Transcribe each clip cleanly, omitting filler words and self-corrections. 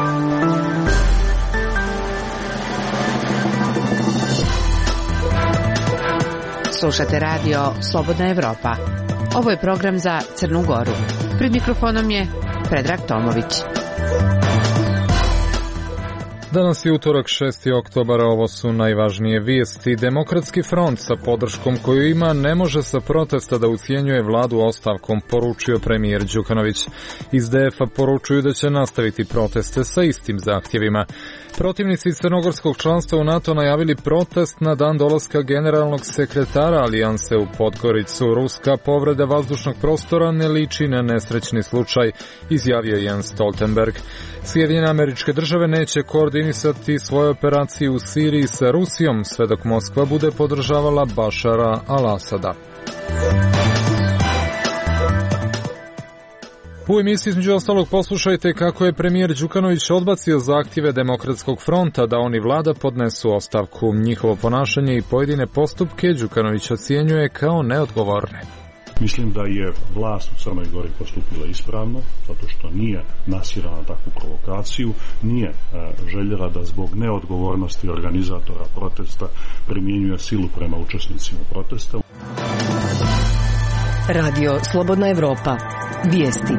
Slušate radio Slobodna Evropa. Ovo je program za Crnu Goru. Pred mikrofonom je Predrag Tomović. Danas je utorak 6. oktobara, ovo su najvažnije vijesti. Demokratski front sa podrškom koju ima ne može sa protesta da ucjenjuje vladu ostavkom, poručio premijer Đukanović. Iz DF-a poručuju da će nastaviti proteste sa istim zahtjevima. Protivnici crnogorskog članstva u NATO najavili protest na dan dolaska generalnog sekretara alijanse u Podgoricu. Ruska povreda vazdušnog prostora ne liči na nesrećni slučaj, izjavio Jens Stoltenberg. Sjedinjene Američke Države neće koordinisati svoje operacije u Siriji sa Rusijom, sve dok Moskva bude podržavala Bašara al-Asada. U emisiji između ostalog poslušajte kako je premijer Đukanović odbacio zahtjeve Demokratskog fronta da oni vlada podnesu ostavku. Njihovo ponašanje i pojedine postupke Đukanović ocjenjuje kao neodgovorne. Mislim da je vlast u Crnoj Gori postupila ispravno, zato što nije nasjela na takvu provokaciju, nije željela da zbog neodgovornosti organizatora protesta primjenjuje silu prema učesnicima protesta. Radio Slobodna Evropa. Vijesti.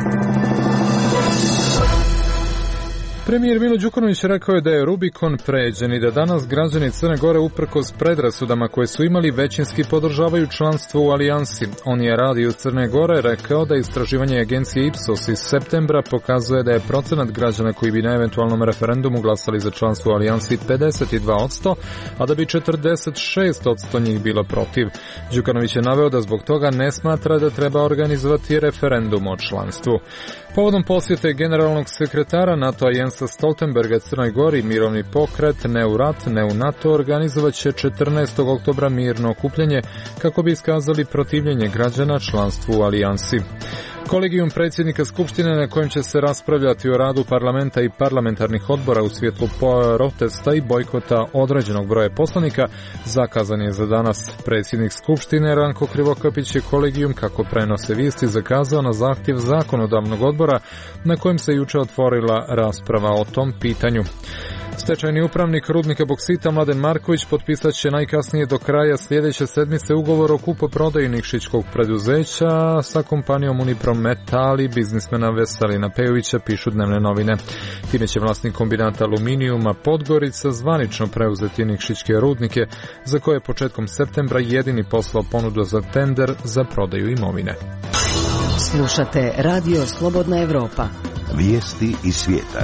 Premijer Milo Đukanović rekao je da je Rubikon pređen i da danas građani Crne Gore uprkos predrasudama koje su imali većinski podržavaju članstvo u alijansi. On je Radio Crne Gore rekao da istraživanje agencije Ipsos iz septembra pokazuje da je procenat građana koji bi na eventualnom referendumu glasali za članstvo u alijansi 52%, a da bi 46% njih bilo protiv. Đukanović je naveo da zbog toga ne smatra da treba organizovati referendum o članstvu. Povodom posjete generalnog sekretara NATO-a Jensa Stoltenberga Crnoj Gori, mirovni pokret Ne u rat, ne u NATO organizovat će 14. oktobra mirno okupljanje kako bi iskazali protivljenje građana članstvu u alijansi. Kolegijum predsjednika Skupštine na kojem će se raspravljati o radu parlamenta i parlamentarnih odbora u svjetlu protesta i bojkota određenog broja poslanika zakazan je za danas. Predsjednik Skupštine Ranko Krivokapić je kolegijum, kako prenose vijesti, zakazao na zahtjev zakonodavnog odbora na kojem se juče otvorila rasprava o tom pitanju. Stečajni upravnik rudnika boksita Mladen Marković potpisat će najkasnije do kraja sljedeće sedmice ugovor o kupoprodaji nikšićkog preduzeća sa kompanijom Uniprometal i biznismena Veselina Pejovića, pišu dnevne novine. Time će vlasnik kombinata aluminijuma Podgorica zvanično preuzeti nikšićke rudnike, za koje je početkom septembra jedini poslao ponudu za tender za prodaju imovine. Slušate Radio Slobodna Evropa. Vijesti iz svijeta.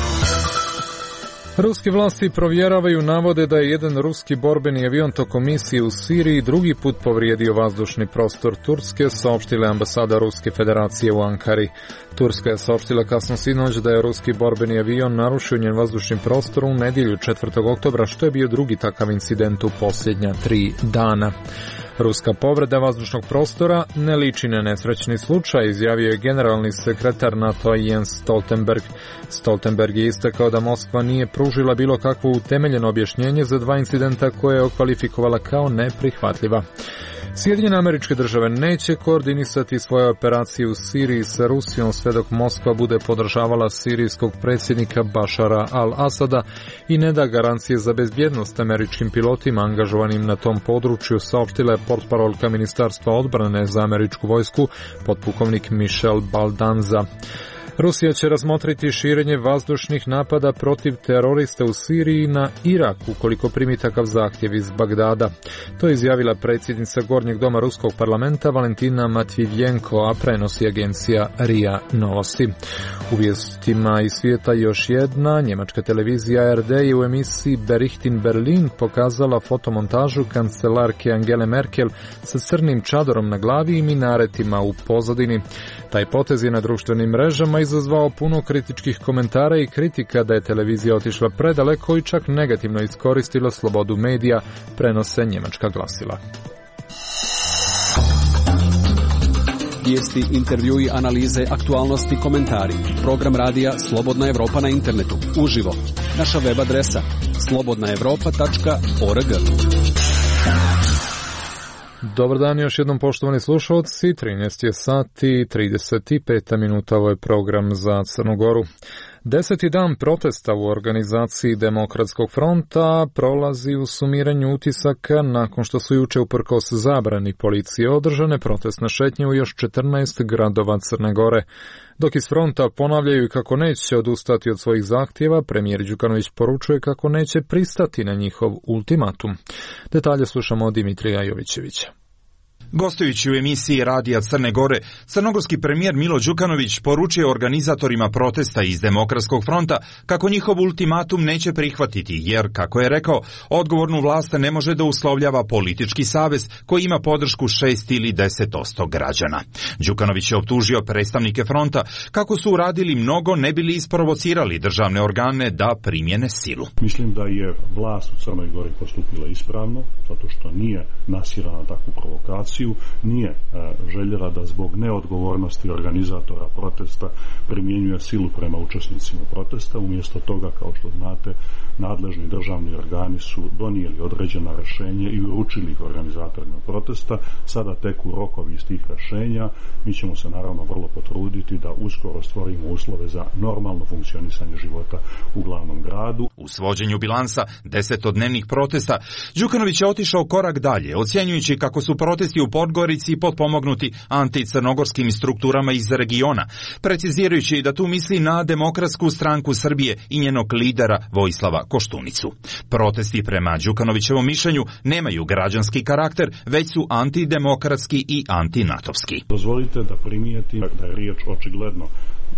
Ruske vlasti provjeravaju navode da je jedan ruski borbeni avion tokom misije u Siriji drugi put povrijedio vazdušni prostor Turske, saopštila ambasada Ruske federacije u Ankari. Turska je saopštila kasno sinoć da je ruski borbeni avion narušio njen vazdušni prostor u nedjelju 4. oktobra, što je bio drugi takav incident u posljednja 3 dana. Ruska povreda vazdušnog prostora ne liči na nesrećni slučaj, izjavio je generalni sekretar NATO-a Jens Stoltenberg. Stoltenberg je istakao da Moskva nije pružila bilo kakvo utemeljeno objašnjenje za dva incidenta koje je okvalifikovala kao neprihvatljiva. Sjedinjene Američke Države neće koordinisati svoje operacije u Siriji sa Rusijom sve dok Moskva bude podržavala sirijskog predsjednika Bašara al-Asada i ne da garancije za bezbjednost američkim pilotima angažovanim na tom području, saopštila je portparolka Ministarstva odbrane za američku vojsku, potpukovnik Michel Baldanza. Rusija će razmotriti širenje vazdušnih napada protiv terorista u Siriji na Irak ukoliko primi takav zahtjev iz Bagdada. To je izjavila predsjednica Gornjeg doma Ruskog parlamenta Valentina Matvijevjenko, a prenosi agencija RIA Novosti. U vijestima iz svijeta još jedna njemačka televizija ARD je u emisiji Berichtin Berlin pokazala fotomontažu kancelarke Angele Merkel sa crnim čadorom na glavi i minaretima u pozadini. Taj potez je na društvenim mrežama izazvao puno kritičkih komentara i kritika da je televizija otišla predaleko i čak negativno iskoristila slobodu medija, prenose njemačka glasila. Vijesti, intervjui, analize, aktualnosti, komentari. Program radija Slobodna Evropa na internetu. Uživo. Naša web adresa slobodnaevropa.org. Dobar dan još jednom, poštovani slušalci. 13 je sati 35 minuta, ovo je program za Crnu Goru. 10. dan protesta u organizaciji Demokratskog fronta prolazi u sumiranju utisaka nakon što su juče uprkos zabrani policije održane protestne šetnje u još 14 gradova Crne Gore. Dok iz fronta ponavljaju kako neće odustati od svojih zahtjeva, premijer Đukanović poručuje kako neće pristati na njihov ultimatum. Detalje slušamo od Dimitrija Jovićevića. Gostujući u emisiji Radija Crne Gore, crnogorski premijer Milo Đukanović poručio organizatorima protesta iz Demokratskog fronta kako njihov ultimatum neće prihvatiti, jer, kako je rekao, odgovornu vlast ne može da uslovljava politički savez koji ima podršku 6 ili 10% građana. Đukanović je optužio predstavnike fronta kako su uradili mnogo ne bili isprovocirali državne organe da primjene silu. Mislim da je vlast u Crnoj Gori postupila ispravno, zato što nije nasirala takvu provokaciju, nije željela da zbog neodgovornosti organizatora protesta primjenjuje silu prema učesnicima protesta. Umjesto toga, kao što znate, nadležni državni organi su donijeli određena rješenja i uručili ih organizatorima protesta. Sada teku rokovi iz tih rješenja. Mi ćemo se naravno vrlo potruditi da uskoro stvorimo uslove za normalno funkcionisanje života u glavnom gradu. U svođenju bilansa 10-dnevnih protesta, Đukanović je otišao korak dalje, ocjenjujući kako su protesti u Podgorici potpomognuti anticrnogorskim strukturama iz regiona, precizirajući da tu misli na Demokratsku stranku Srbije i njenog lidera Vojislava Koštunicu. Protesti prema Đukanovićevom mišljenju nemaju građanski karakter, već su antidemokratski i antinatovski. Dozvolite da primijetim da je riječ očigledno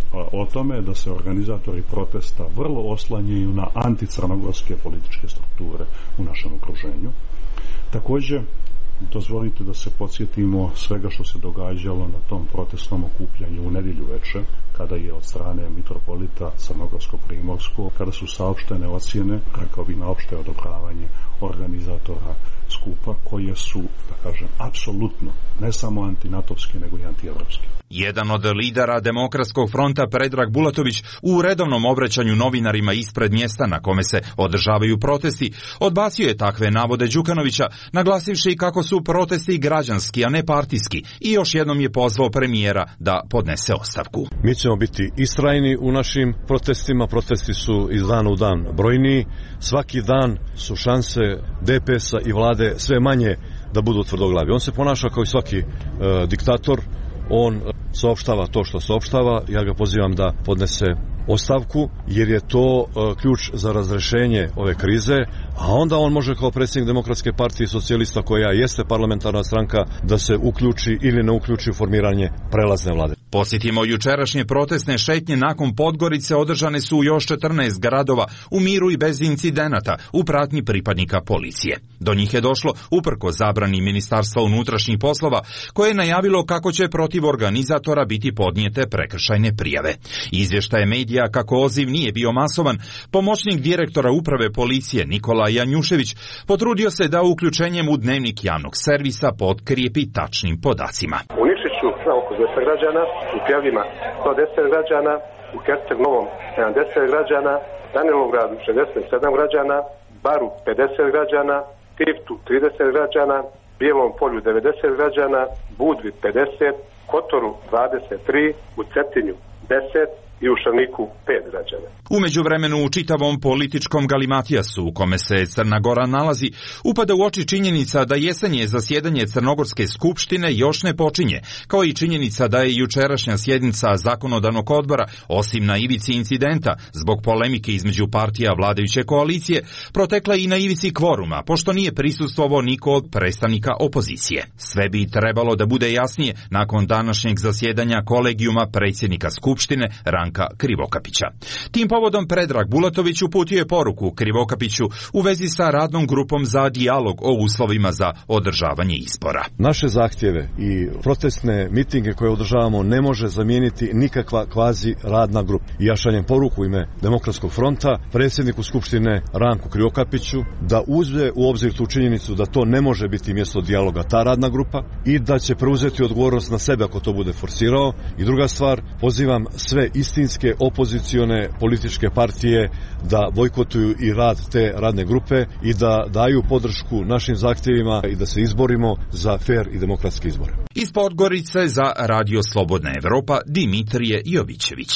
o tome da se organizatori protesta vrlo oslanjaju na anticrnogorske političke strukture u našem okruženju. Također, dozvolite da se podsjetimo svega što se događalo na tom protestnom okupljanju u nedjelju večer, kada je od strane mitropolita Crnogorsko-Primorskog, kada su saopštene ocjene, rekao bi na opšte odobravanje organizatora skupa, koje su, da kažem, apsolutno ne samo antinatovske, nego i antievropske. Jedan od lidera Demokratskog fronta, Predrag Bulatović, u redovnom obraćanju novinarima ispred mjesta na kome se održavaju protesti, odbacio je takve navode Đukanovića, naglasivši kako su protesti građanski, a ne partijski, i još jednom je pozvao premijera da podnese ostavku. Mi ćemo biti istrajni u našim protestima, protesti su iz dana u dan brojniji, svaki dan su šanse DPS-a i vlade sve manje da budu tvrdoglavi. On se ponaša kao i svaki diktator, on saopštava to što saopštava, ja ga pozivam da podnese ostavku, jer je to ključ za razrešenje ove krize, a onda on može kao predsjednik Demokratske partije socijalista, koja jeste parlamentarna stranka, da se uključi ili ne uključi u formiranje prelazne vlade. Posjetimo, jučerašnje protestne šetnje nakon Podgorice održane su u još 14 gradova u miru i bez incidenata u pratnji pripadnika policije. Do njih je došlo uprkos zabrani Ministarstva unutrašnjih poslova, koje je najavilo kako će protiv organizatora biti podnijete prekršajne prijave. Izvještaj medija kako odziv nije bio masovan, pomoćnik direktora uprave policije Nikola Janjušević potrudio se da uključenjem u dnevnik javnog servisa potkrijepi tačnim podacima. U Nišiću oko 200 građana, u Pjavljima 110 građana, u Kerceg Novom 70 građana, Danilovgradu 67 građana, Baru 50 građana, Tivtu 30 građana, Bijelom Polju 90 građana, Budvi 50, Kotoru 23, u Cetinju 10 i u Šarniku 5 građana. U međuvremenu u čitavom političkom galimatijasu u kome se Crna Gora nalazi, upada u oči činjenica da jesenje zasjedanje Crnogorske skupštine još ne počinje, kao i činjenica da je jučerašnja sjednica zakonodavnog odbora, osim na ivici incidenta zbog polemike između partija vladajuće koalicije, protekla i na ivici kvoruma, pošto nije prisustvovao niko od predstavnika opozicije. Sve bi trebalo da bude jasnije nakon današnjeg zasjedanja kolegijuma predsjednika skupštine Ranka Krivokapića. Tim povodom Predrag Bulatović uputio je poruku Krivokapiću u vezi sa radnom grupom za dijalog o uslovima za održavanje izbora. Naše zahtjeve i protestne mitinge koje održavamo ne može zamijeniti nikakva kvazi radna grupa. I ja šaljem poruku u ime Demokratskog fronta predsjedniku Skupštine Ranku Krivokapiću da uzme u obzir tu činjenicu da to ne može biti mjesto dijaloga ta radna grupa i da će preuzeti odgovornost na sebe ako to bude forsirao. I druga stvar, pozivam sve istinske opozicione političke partije da bojkotuju i rad te radne grupe i da daju podršku našim zahtjevima i da se izborimo za fer i demokratske izbore. Iz Podgorice za Radio Slobodna Evropa, Dimitrije Jovićević.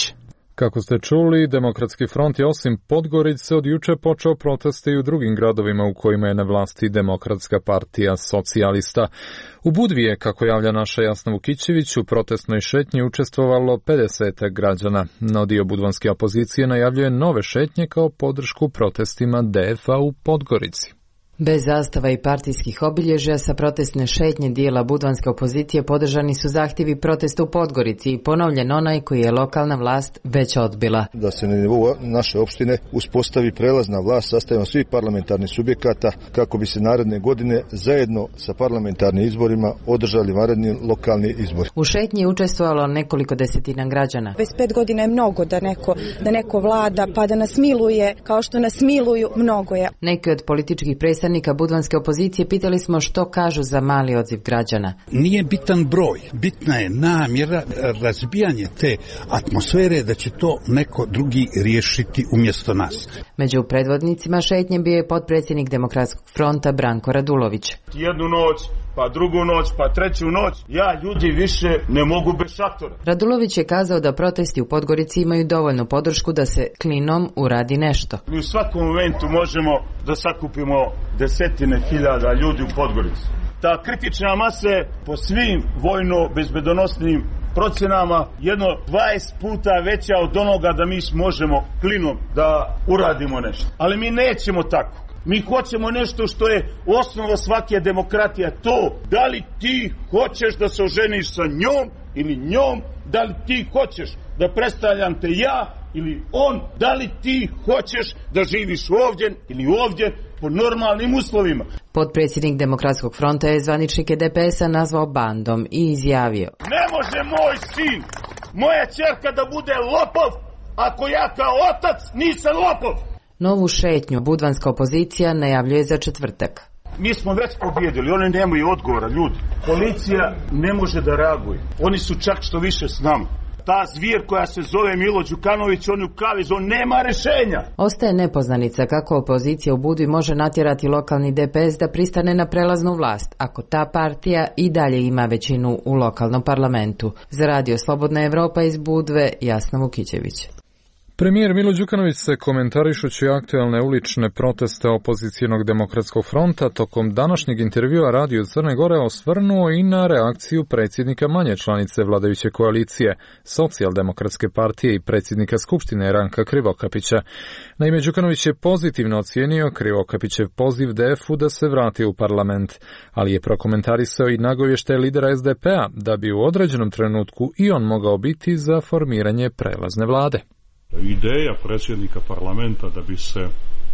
Kako ste čuli, Demokratski front je osim Podgorice od juče počeo proteste i u drugim gradovima u kojima je na vlasti Demokratska partija socijalista. U Budvi je, kako javlja naša Jasna Vukićević, u protestnoj šetnji učestvovalo 50 građana. No dio budvanske opozicije najavljuje nove šetnje kao podršku protestima DF-a u Podgorici. Bez zastava i partijskih obilježja sa protestne šetnje dijela budvanske opozicije podržani su zahtjevi protesta u Podgorici i ponovljen onaj koji je lokalna vlast već odbila. Da se na nivou naše opštine uspostavi prelazna vlast sastavljena svih parlamentarnih subjekata kako bi se naredne godine zajedno sa parlamentarnim izborima održali vanredni lokalni izbori. U šetnji je učestvovalo nekoliko desetina građana. Već 5 godina je mnogo da neko vlada pa da nas miluje kao što nas miluju, mnogo je. Neki od političkih predstavnika budvanske opozicije pitali smo što kažu za mali odziv građana. Nije bitan broj, bitna je namjera, razbijanje te atmosfere da će to neko drugi riješiti umjesto nas. Među predvodnicima šetnje bio je potpredsjednik Demokratskog fronta Branko Radulović. Jednu noć, pa drugu noć, pa treću noć, ja ljudi više ne mogu bez šatora. Radulović je kazao da protesti u Podgorici imaju dovoljnu podršku da se klinom uradi nešto. Mi u svakom momentu možemo da sakupimo desetine hiljada ljudi u Podgorici. Ta kritična masa je po svim vojno-bezbedonosnim procjenama jedno 20 puta veća od onoga da mi možemo klinom da uradimo nešto. Ali mi nećemo tako. Mi hoćemo nešto što je osnova svake demokratije, to da li ti hoćeš da se oženiš sa njom ili njom, da li ti hoćeš da predstavljam te ja ili on, da li ti hoćeš da živiš ovdje ili ovdje po normalnim uslovima. Potpredsjednik Demokratskog fronta je zvaničnike DPS-a nazvao bandom i izjavio: Ne može moj sin, moja ćerka da bude lopov, ako ja kao otac nisam lopov. Novu šetnju budvanska opozicija najavljuje za četvrtak. Mi smo već pobjedili, oni nemaju odgovora, ljudi. Policija ne može da reaguje. Oni su čak što više s nama. Ta zvijer koja se zove Milo Đukanović, on je u kaviz, on nema rješenja. Ostaje nepoznanica kako opozicija u Budvi može natjerati lokalni DPS da pristane na prelaznu vlast, ako ta partija i dalje ima većinu u lokalnom parlamentu. Za Radio Slobodna Evropa iz Budve, Jasna Vukićević. Premijer Milo Đukanović se komentarišući aktualne ulične proteste opozicionog Demokratskog fronta tokom današnjeg intervjua Radio Crne Gore osvrnuo i na reakciju predsjednika manje članice vladajuće koalicije, Socijaldemokratske partije i predsjednika Skupštine Ranka Krivokapića. Naime, Đukanović je pozitivno ocijenio Krivokapićev poziv DF-u da se vrati u parlament, ali je prokomentarisao i nagovještaj lidera SDP-a da bi u određenom trenutku i on mogao biti za formiranje prelazne vlade. Ideja predsjednika parlamenta da bi se,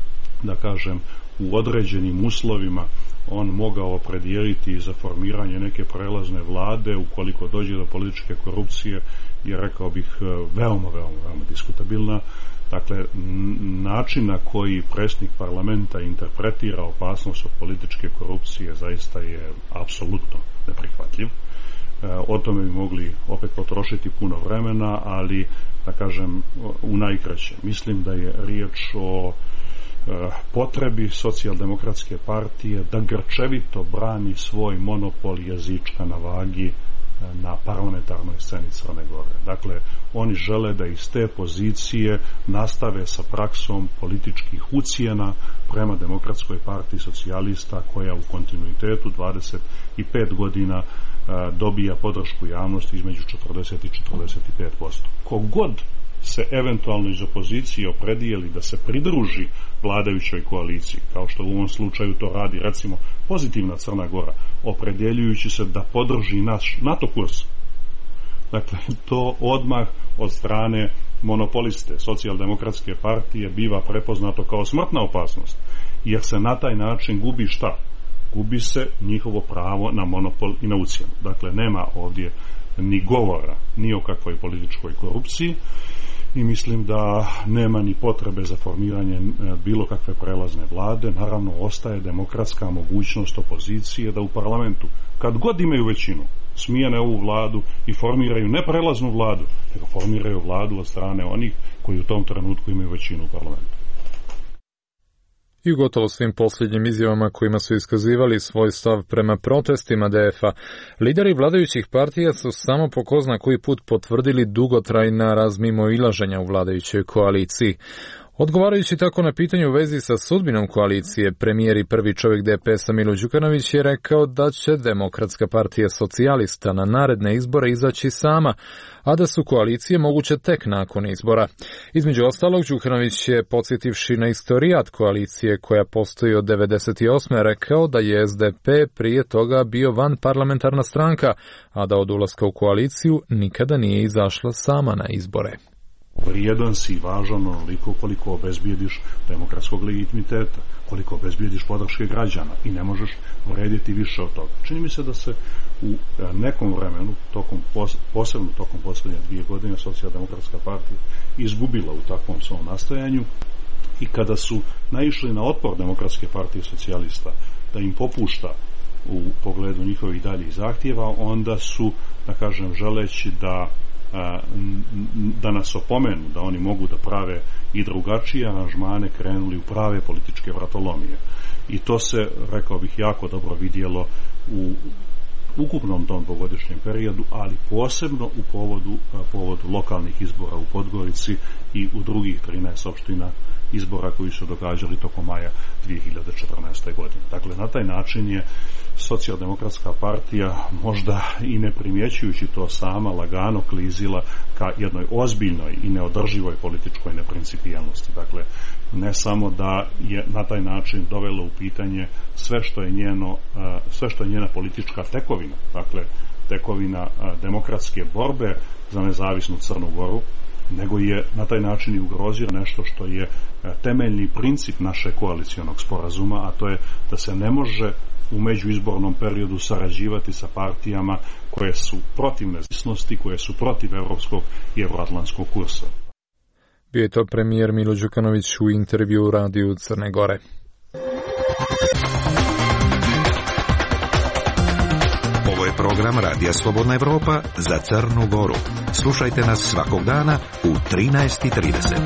da kažem, u određenim uslovima on mogao opredijeliti za formiranje neke prelazne vlade ukoliko dođe do političke korupcije je, rekao bih, veoma diskutabilna. Dakle, način na koji predsjednik parlamenta interpretira opasnost od političke korupcije zaista je apsolutno neprihvatljiv. O tome bi mogli opet potrošiti puno vremena, ali da kažem u najkraće. Mislim da je riječ o potrebi Socijaldemokratske partije da grčevito brani svoj monopol jezička na vagi na parlamentarnoj sceni Crne Gore. Dakle, oni žele da iz te pozicije nastave sa praksom političkih ucjena prema Demokratskoj partiji socijalista koja u kontinuitetu 25 godina dobija podršku javnosti između 40 i 45%. Kogod se eventualno iz opozicije opredijeli da se pridruži vladajućoj koaliciji, kao što u ovom slučaju to radi recimo Pozitivna Crna Gora, opredjeljujući se da podrži naš NATO kurs. Dakle, to odmah od strane monopoliste Socijaldemokratske partije biva prepoznato kao smrtna opasnost, jer se na taj način gubi šta? Gubi se njihovo pravo na monopol i na ucjenu. Dakle, nema ovdje ni govora ni o kakvoj političkoj korupciji i mislim da nema ni potrebe za formiranje bilo kakve prelazne vlade. Naravno, ostaje demokratska mogućnost opozicije da u parlamentu, kad god imaju većinu, smijene ovu vladu i formiraju ne prelaznu vladu, nego formiraju vladu od strane onih koji u tom trenutku imaju većinu u parlamentu. i u gotovo svim posljednjim izjavama kojima su iskazivali svoj stav prema protestima DF-a. Lideri vladajućih partija su samo po ko zna koji put potvrdili dugotrajna razmimoilaženja u vladajućoj koaliciji. Odgovarajući tako na pitanje u vezi sa sudbinom koalicije, premijer i prvi čovjek DPS-a Milo Đukanović je rekao da će Demokratska partija socijalista na naredne izbore izaći sama, a da su koalicije moguće tek nakon izbora. Između ostalog, Đukanović je, podsjetivši na istorijat koalicije koja postoji od 1998. rekao da je SDP prije toga bio vanparlamentarna stranka, a da od ulaska u koaliciju nikada nije izašla sama na izbore. Vrijedan si i važan onoliko koliko obezbijediš demokratskog legitimiteta, koliko obezbijediš podrške građana i ne možeš vrediti više od toga. Čini mi se da se u nekom vremenu, posebno tokom posljednje 2 godine, Socijaldemokratska partija izgubila u takvom svom nastojanju i kada su naišli na otpor Demokratske partije socijalista da im popušta u pogledu njihovih daljih zahtjeva, onda su, da kažem, želeći da nas opomenu da oni mogu da prave i drugačije aranžmane, krenuli u prave političke vratolomije. I to se, rekao bih, jako dobro vidjelo u ukupnom tom dvogodišnjem periodu, ali posebno u povodu lokalnih izbora u Podgorici i u drugih 13 opština izbora koji su događali tokom maja 2014. godine. Dakle, na taj način je Socijaldemokratska partija, možda i ne primjećujući to sama, lagano klizila ka jednoj ozbiljnoj i neodrživoj političkoj neprincipijelnosti. Dakle, ne samo da je na taj način dovelo u pitanje sve što je njena politička tekovina, dakle tekovina demokratske borbe za nezavisnu Crnu Goru, nego je na taj način i ugrozio nešto što je temeljni princip našeg koalicionog sporazuma, a to je da se ne može u međuizbornom periodu sarađivati sa partijama koje su protiv nezavisnosti, koje su protiv evropskog i evroatlantskog kursa. Bio je to premijer Milo Đukanović u intervju u radiju Crne Gore. Ovo je program Radija Slobodna Evropa za Crnu Goru. Slušajte nas svakog dana u 13:30.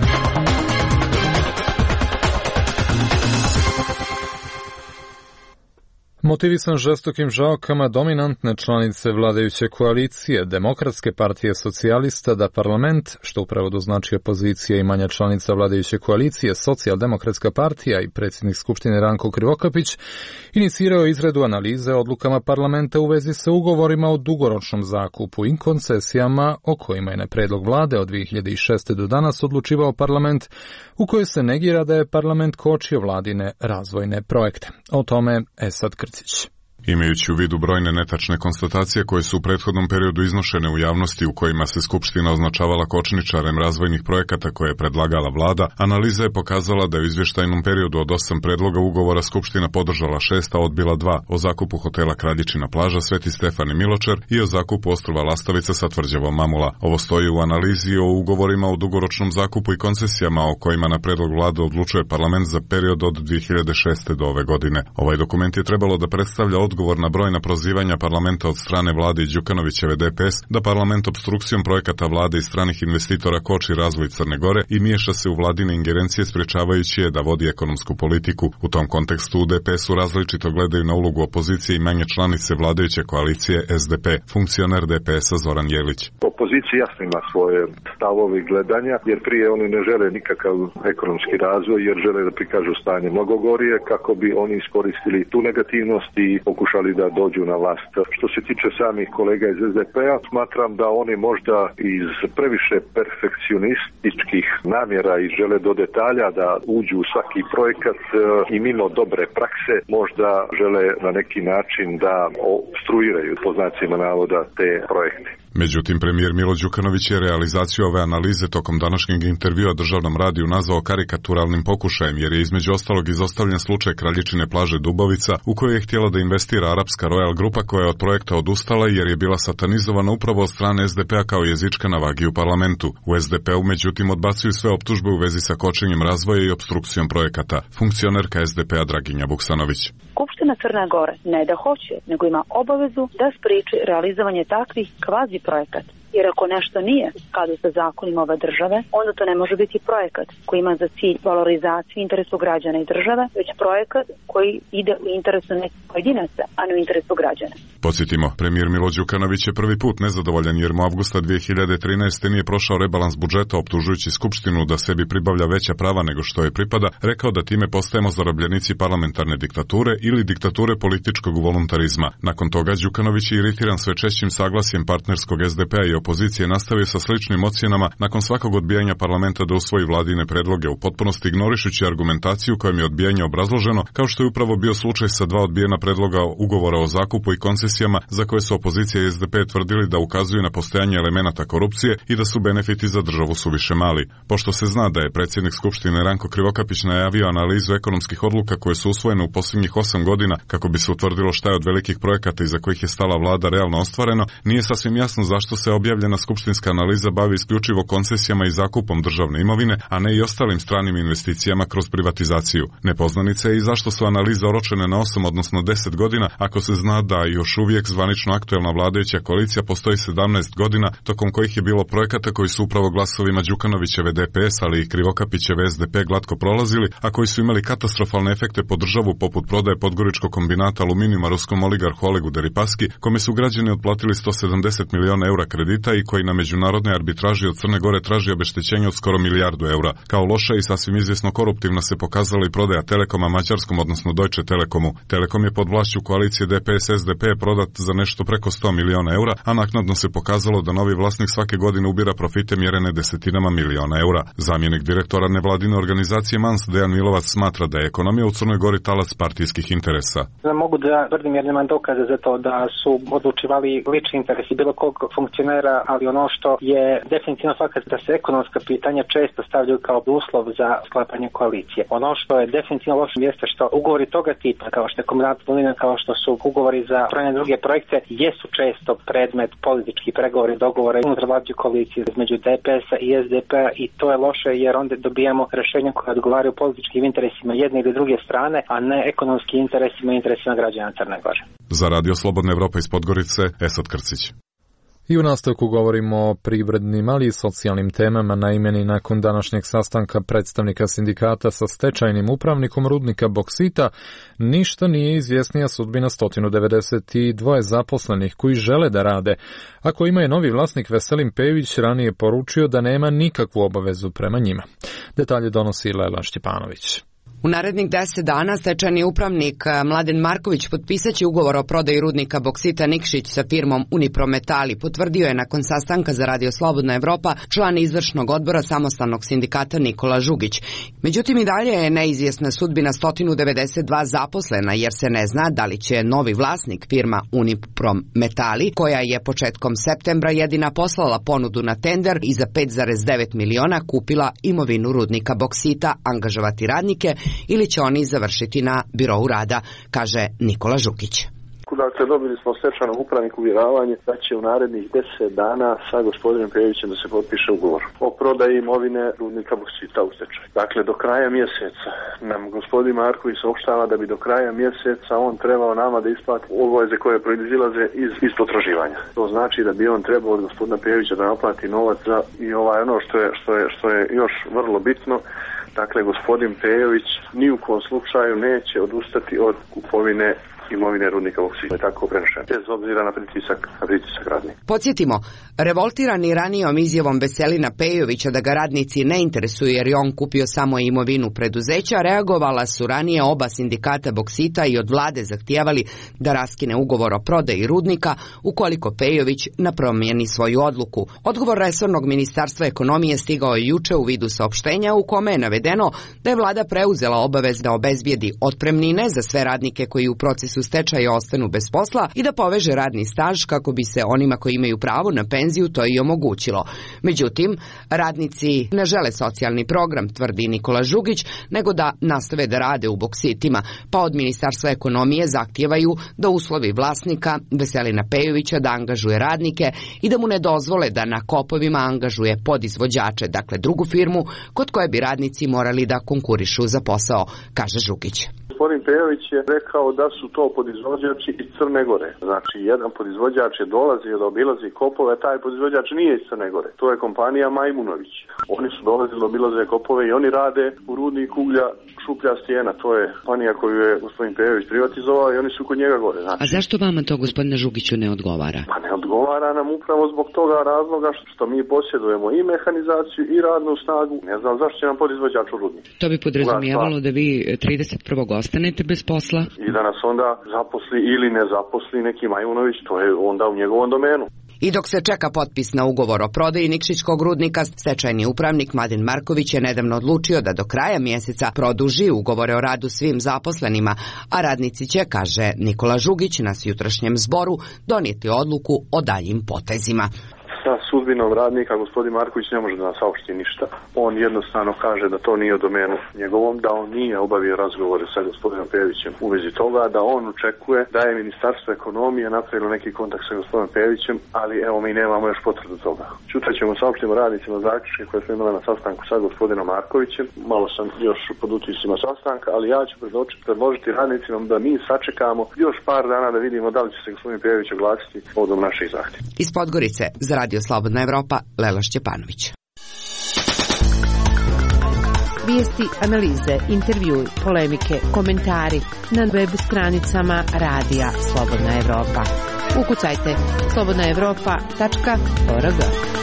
Motivisan žestokim žaokama dominantne članice vladajuće koalicije Demokratske partije socijalista da parlament, što u prevodu znači opozicija i manja članica vladajuće koalicije Socijaldemokratska partija i predsjednik Skupštine Ranko Krivokapić, inicirao izradu analize odlukama parlamenta u vezi sa ugovorima o dugoročnom zakupu i koncesijama o kojima je na predlog vlade od 2006. do danas odlučivao parlament, u kojoj se negira da je parlament kočio vladine razvojne projekte. O tome Esad Krcić. Imajući u vidu brojne netačne konstatacije koje su u prethodnom periodu iznošene u javnosti u kojima se Skupština označavala kočničarem razvojnih projekata koje je predlagala vlada, analiza je pokazala da je u izvještajnom periodu od 8 predloga ugovora Skupština podržala 6, a odbila 2, o zakupu hotela Kraljičina plaža Sveti Stefan i Miločar i o zakupu ostrva Lastavica sa tvrđavom Mamula. Ovo stoji u analizi o ugovorima o dugoročnom zakupu i koncesijama o kojima na predlog vlade odlučuje parlament za period od 2006. do ove godine. Ovaj dokument je trebalo da predstavlja odgovor na brojna prozivanja parlamenta od strane vlade i Đukanovićeve DPS da parlament obstrukcijom projekata vlade i stranih investitora koči razvoj Crne Gore i miješa se u vladine ingerencije sprečavajući je da vodi ekonomsku politiku. U tom kontekstu u DPS-u različito gledaju na ulogu opozicije i manje članice vladajuće koalicije SDP, funkcioner DPS-a Zoran Jelić. Opozicija jasno ima svoje stavove i gledanja, jer prije oni ne žele nikakav ekonomski razvoj, jer žele da prikažu stanje mnogo gorije kako bi oni iskoristili tu negativnost i pokušali da dođu na vlast. Što se tiče samih kolega iz SDP-a, smatram da oni možda iz previše perfekcionističkih namjera i žele do detalja da uđu u svaki projekat i mimo dobre prakse možda žele na neki način da obstruiraju po znacima navoda te projekte. Međutim, premijer Milo Đukanović je realizaciju ove analize tokom današnjeg intervjua državnom radiju nazvao karikaturalnim pokušajem, jer je između ostalog izostavljen slučaj Kraljičine plaže Dubovica, u kojoj je htjela da investira arapska Royal grupa koja je od projekta odustala jer je bila satanizovana upravo od strane SDP-a kao jezička na vagi u parlamentu. U SDP-u međutim odbacuju sve optužbe u vezi sa kočenjem razvoja i obstrukcijom projekata. Funkcionerka SDP-a Draginja Vuksanović. Skupština Crne Gore ne da hoće, nego ima obavezu da spriječi realizovanje takvih kvazi projekata. jer ako nešto nije u skladu sa zakonima ove države, onda to ne može biti projekat koji ima za cilj valorizaciju interesu građana i države, već projekat koji ide u interesu nekih pojedinaca, a ne u interesu građana. Podsjetimo, premijer Milo Đukanović je prvi put nezadovoljan jer mu avgusta 2013. nije prošao rebalans budžeta, optužujući Skupštinu da sebi pribavlja veća prava nego što je pripada, rekao da time postajemo zarobljenici parlamentarne diktature ili diktature političkog voluntarizma. Nakon toga Đukanović je iritiran sve češćim saglasjem partnerskog SDP-a i opozicije nastavio sa sličnim ocjenama nakon svakog odbijanja parlamenta da usvoji vladine predloge, u potpunosti ignorišući argumentaciju kojom je odbijanje obrazloženo, kao što je upravo bio slučaj sa 2 odbijena predloga ugovora o zakupu i koncesijama za koje su opozicija i SDP tvrdili da ukazuju na postojanje elemenata korupcije i da su benefiti za državu suviše mali. Pošto se zna da je predsjednik Skupštine Ranko Krivokapić najavio analizu ekonomskih odluka koje su usvojene u posljednjih 8 godina kako bi se utvrdilo šta je od velikih projekata iza kojih je stala vlada realno ostvareno, nije sasvim jasno zašto se objavljena skupštinska analiza bavi isključivo koncesijama i zakupom državne imovine, a ne i ostalim stranim investicijama kroz privatizaciju. Nepoznanica je i zašto su analize oročene na 8 odnosno 10 godina ako se zna da još uvijek zvanično aktuelna vladajuća koalicija postoji 17 godina, tokom kojih je bilo projekata koji su upravo glasovima Đukanovićeve DPS, ali i Krivokapićeve SDP glatko prolazili, a koji su imali katastrofalne efekte po državu poput prodaje podgoričkog kombinata aluminijuma ruskom oligarhu Olegu Deripaski, kome su građani otplatili 170 miliona eura kredita i koji na međunarodnoj arbitraži od Crne Gore traži obeštećenje od skoro milijardu eura. Kao loša i sasvim izvjesno koruptivna se pokazala i prodaja Telekoma mađarskom, odnosno Deutsche Telekomu. Telekom je pod vlašću koalicije DPS-SDP prodat za nešto preko 100 miliona eura, a naknadno se pokazalo da novi vlasnik svake godine ubira profite mjerene desetinama miliona eura. Zamjenik direktora nevladine organizacije MANS Dejan Milovac smatra da je ekonomija u Crnoj Gori talac partijskih interesa. Mogu da tvrdim jer nemam dokaze za to da su odlučivali lični interesi bilo kog funkcionera, ali ono što je definitivno fakat da se ekonomska pitanja često stavljaju kao uslov za sklapanje koalicije. Ono što je definitivno loše jeste što ugovori toga tipa, kao što je kombinat Vulina, kao što su ugovori za brojne druge projekte, jesu često predmet političkih pregovora i dogovora unutar vladajuće koalicije između DPS-a i SDP-a i to je loše jer onda dobijamo rješenja koja odgovaraju političkim interesima jedne ili druge strane, a ne ekonomskim interesima i interesima građana Crne Gore. Za Radio Slobodna Evropa iz Podgorice, Esad Krcić. I u nastavku govorimo o privrednim, ali i socijalnim temama. Naime, nakon današnjeg sastanka predstavnika sindikata sa stečajnim upravnikom rudnika boksita, ništa nije izvjesnija sudbina 192 zaposlenih koji žele da rade, a kojima je novi vlasnik Veselin Pejović ranije poručio da nema nikakvu obavezu prema njima. Detalje donosi Lela Štjepanović. U narednih 10 dana stečajni upravnik Mladen Marković potpisat će ugovor o prodaji rudnika boksita Nikšić sa firmom Uniprometali, potvrdio je nakon sastanka za Radio Slobodna Evropa član izvršnog odbora samostalnog sindikata Nikola Žugić. Međutim, i dalje je neizvjesna sudbina 192 zaposlena jer se ne zna da li će novi vlasnik firma Uniprometali, koja je početkom septembra jedina poslala ponudu na tender i za 5,9 miliona kupila imovinu rudnika boksita, angažovati radnike ili će oni završiti na birou rada, kaže Nikola Žukić. Dakle, dobili smo stečajnom upravniku uvjeravanje da će u narednih 10 dana sa gospodinom Pejovićem da se potpiše ugovor o prodaji imovine rudnika boksita u stečaj. Dakle, do kraja mjeseca nam gospodin Marković saopštava da bi do kraja mjeseca on trebao nama da isplati obaveze koje proizilaze iz potraživanja. To znači da bi on trebao od gospodina Pejovića da naplati novac za i ono što je još vrlo bitno. Dakle, gospodin Pejović ni u kom slučaju neće odustati od kupovine imovine rudnika boksita. Je tako prenošeno, bez obzira na pritisak radnika. Podsjetimo, revoltirani ranijom izjavom Veselina Pejovića da ga radnici ne interesuju jer je on kupio samo imovinu preduzeća, reagovala su ranije oba sindikata boksita i od vlade zahtijevali da raskine ugovor o prodaji rudnika ukoliko Pejović ne promijeni svoju odluku. Odgovor resornog ministarstva ekonomije stigao je juče u vidu saopštenja u kome je navedeno da je vlada preuzela obavez da obezbijedi otpremnine za sve radnike koji u procesu stečaja ostanu bez posla i da poveže radni staž kako bi se onima koji imaju pravo na penziju to i omogućilo. Međutim, radnici ne žele socijalni program, tvrdi Nikola Žugić, nego da nastave da rade u boksitima, pa od Ministarstva ekonomije zahtijevaju da uslovi vlasnika Veselina Pejovića da angažuje radnike i da mu ne dozvole da na kopovima angažuje podizvođače, dakle drugu firmu kod koje bi radnici morali da konkurišu za posao, kaže Žugić. gospodin Pejović je rekao da su to podizvođači iz Crne Gore. Znači, jedan podizvođač je dolazio da obilazi kopove, taj podizvođač nije iz Crne Gore. To je kompanija Majmunović. Oni su dolazili da obilaze kopove i oni rade u rudnik uglja Šuplja stijena. To je kompanija koju je gospodin Pejović privatizovao i oni su kod njega gore. Znači, a zašto vama to, gospodine Žugiću, ne odgovara? Pa ne odgovara nam upravo zbog toga razloga što mi posjedujemo i mehanizaciju i radnu snagu. Ne znam zašto će nam podizvođač u rudnik. To bi podrazumijevalo da vi 31. ostanete bez posla? I da nas onda zaposli ili ne zaposli neki Majmunović, to je onda u njegovom domenu. I dok se čeka potpis na ugovor o prodaji Nikšićkog rudnika, stečajni upravnik Mladen Marković je nedavno odlučio da do kraja mjeseca produži ugovore o radu svim zaposlenima, a radnici će, kaže Nikola Žugić na jutrašnjem zboru, donijeti odluku o daljim potezima. Sa sudbinom radnika gospodin Marković ne može da nam saopšti ništa. On jednostavno kaže da to nije u domenu njegovom, da on nije obavio razgovore sa gospodinom Pejovićem u vezi toga, da on očekuje da je Ministarstvo ekonomije napravilo neki kontakt sa gospodinom Pejovićem, ali evo mi nemamo još potvrdu toga. Sutra ćemo saopštiti radnicima zaključke koje smo imali na sastanku sa gospodinom Markovićem. Malo sam još pod utiscima sastanka, ali ja ću predložiti radnicima da mi sačekamo još par dana da vidimo da li će se gospodin Pejović oglasiti povodom naših zahtjeva. Iz Podgorice za Radio Slobodna Evropa, Lela Šćepanović. Vijesti, analize, intervjui, polemike, komentari na web stranicama Radija Slobodna Evropa. Ukucajte slobodnaevropa.org.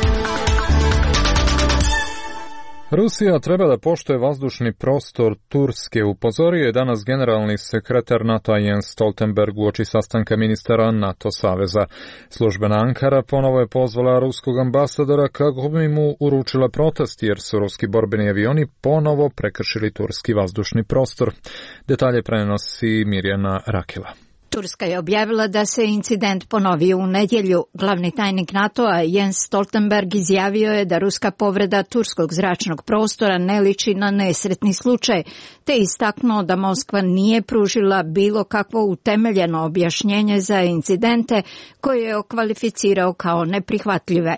Rusija treba da poštuje vazdušni prostor Turske, upozorio je danas generalni sekretar NATO-a Jens Stoltenberg uoči sastanka ministara NATO saveza. Službena Ankara ponovo je pozvala ruskog ambasadora kako bi mu uručila protest jer su ruski borbeni avioni ponovo prekršili turski vazdušni prostor. Detalje prenosi Mirjana Rakela. Turska je objavila da se incident ponovio u nedjelju. Glavni tajnik NATO-a Jens Stoltenberg izjavio je da ruska povreda turskog zračnog prostora ne liči na nesretni slučaj, te istaknuo da Moskva nije pružila bilo kakvo utemeljeno objašnjenje za incidente koje je okvalificirao kao neprihvatljive.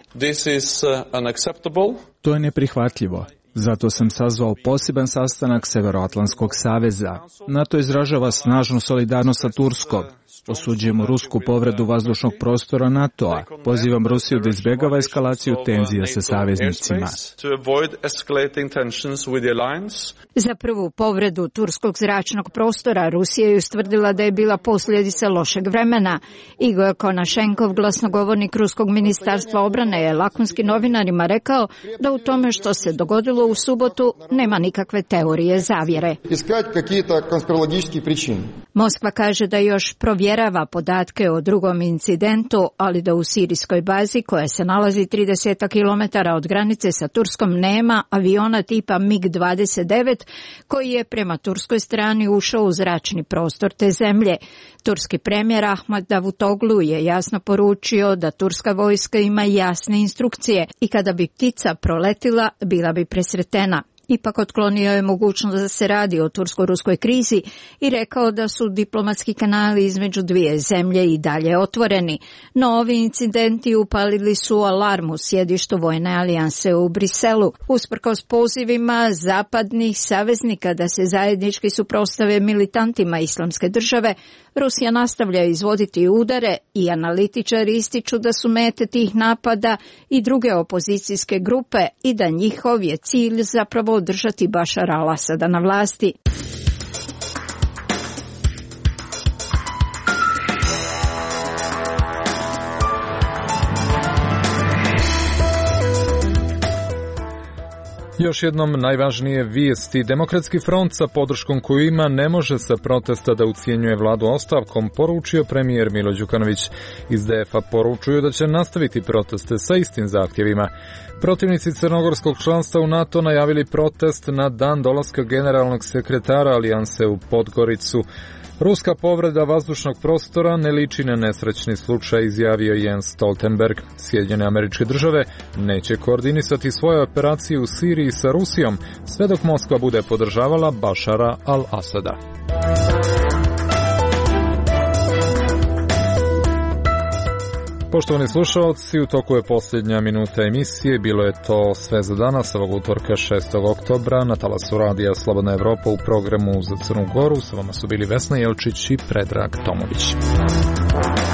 To je neprihvatljivo. Zato sam sazvao poseban sastanak Severoatlantskog saveza. NATO izražava snažnu solidarnost sa Turskom. Osuđujemo rusku povredu vazdušnog prostora NATO-a. Pozivam Rusiju da izbjegava eskalaciju tenzija sa saveznicima. Za prvu povredu turskog zračnog prostora Rusija je ustvrdila da je bila posljedica lošeg vremena. Igor Konašenkov, glasnogovornik ruskog ministarstva obrane, je lakonski novinarima rekao da u tome što se dogodilo u subotu nema nikakve teorije zavjere. Moskva kaže da još provjerava podatke o drugom incidentu, ali da u sirijskoj bazi koja se nalazi 30 km od granice sa Turskom nema aviona tipa MiG-29 koji je prema turskoj strani ušao u zračni prostor te zemlje. Turski premijer Ahmad Davutoglu je jasno poručio da turska vojska ima jasne instrukcije i kada bi ptica proletila bila bi presretena. Ipak otklonio je mogućnost da se radi o tursko-ruskoj krizi i rekao da su diplomatski kanali između dvije zemlje i dalje otvoreni. No ovi incidenti upalili su alarm u sjedištu vojne alijanse u Briselu. Usprkos pozivima zapadnih saveznika da se zajednički suprotstave militantima Islamske države, Rusija nastavlja izvoditi udare i analitičari ističu da su mete tih napada i druge opozicijske grupe i da njihov je cilj zapravo održati Bašara al-Asada na vlasti. Još jednom najvažnije vijesti. Demokratski front sa podrškom koju ima ne može sa protesta da ucijenjuje vladu ostavkom, poručio premijer Milo Đukanović. Iz DF-a poručuju da će nastaviti proteste sa istim zahtjevima. Protivnici crnogorskog članstva u NATO najavili protest na dan dolaska generalnog sekretara alijanse u Podgoricu. Ruska povreda vazdušnog prostora ne liči na nesrećni slučaj, izjavio Jens Stoltenberg. Sjedinjene Američke Države neće koordinisati svoje operacije u Siriji sa Rusijom, sve dok Moskva bude podržavala Bašara al-Asada. Poštovani slušalci, u toku je posljednja minuta emisije. Bilo je to sve za danas, ovog utorka 6. oktobra. Na talasu radija Slobodna Evropa u programu za Crnu Goru. Sa vama su bili Vesna Jelčić i Predrag Tomović.